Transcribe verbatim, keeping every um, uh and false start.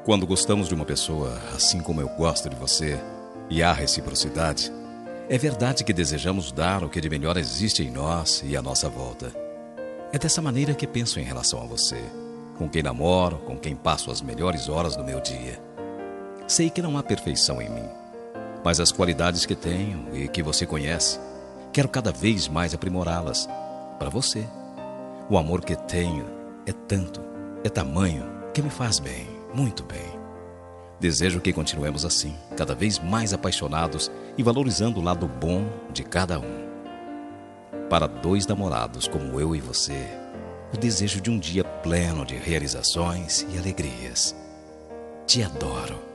Quando gostamos de uma pessoa, assim como eu gosto de você, e há reciprocidade, é verdade que desejamos dar o que de melhor existe em nós e à nossa volta. É dessa maneira que penso em relação a você, com quem namoro, com quem passo as melhores horas do meu dia. Sei que não há perfeição em mim, mas as qualidades que tenho e que você conhece, quero cada vez mais aprimorá-las para você. O amor que tenho é tanto, é tamanho, que me faz bem, muito bem. Desejo que continuemos assim, cada vez mais apaixonados e valorizando o lado bom de cada um. Para dois namorados como eu e você, o desejo de um dia pleno de realizações e alegrias. Te adoro.